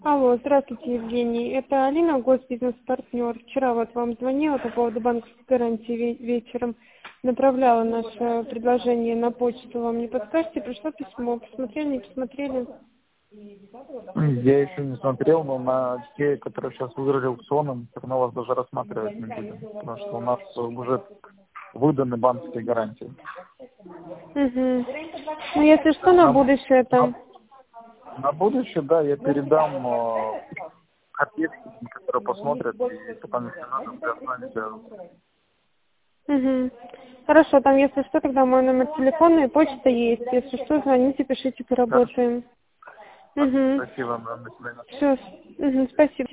Алло, здравствуйте, Евгений. Это Алина, госбизнес-партнер. Вчера вот вам звонила по поводу банковской гарантии вечером. Направляла наше предложение на почту. Вам не подскажете? Пришло письмо. Посмотрели, не посмотрели? Я еще не смотрел, но на те, которые сейчас выиграли аукционом, все равно вас даже рассматривать не будем, потому что у нас уже выданы банковские гарантии. Угу. Ну, если что, на будущее там. На будущее, да, я передам копейки, которые посмотрят, и потом, если надо, вы останете. Угу. Хорошо, там, если что, тогда мой номер телефона и почта есть. Если что, звоните, пишите, поработаем. Угу. Спасибо, до свидания. Все. Угу. Спасибо.